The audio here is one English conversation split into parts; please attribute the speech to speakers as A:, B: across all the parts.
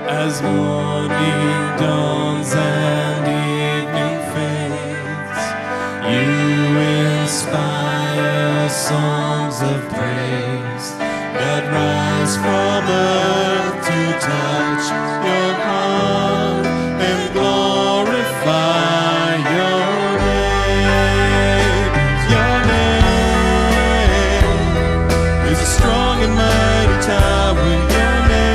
A: As morning dawns and evening fades, you inspire songs of praise that rise from earth to touch your heart and glorify your name. Your name is a strong and mighty tower. Your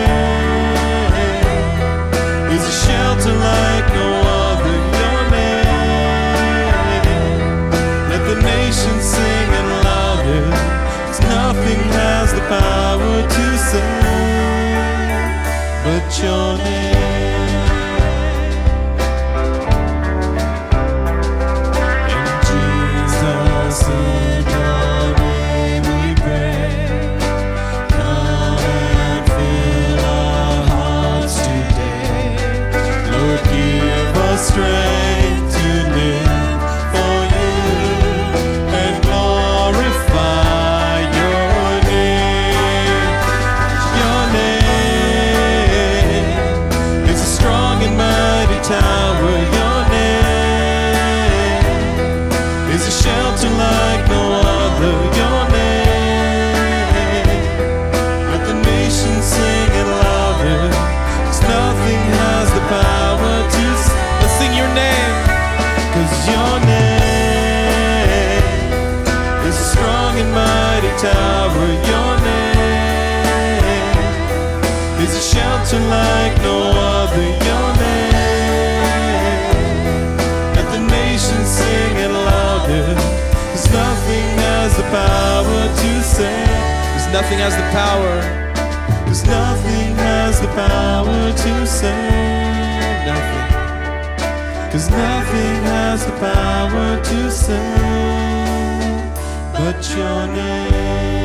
A: name is a shelter like no other. Your name, let the nations sing and louder, 'cause nothing has the power to save but your name. And Jesus, in your name we pray, come and fill our hearts today. Lord, give us strength to live for you and glorify your name. Your name is a strong and mighty tower. Your name is a shelter like no other. Your name, let the nations sing it louder, 'cause nothing has the power to let's sing your name. 'Cause your name is a strong and mighty tower. Your name is a shelter like no other. Your name, let the nations sing it louder, 'cause nothing has the power to save. 'Cause nothing has the power. 'Cause nothing has the power to save. Nothing. 'Cause nothing has the power to save but your name.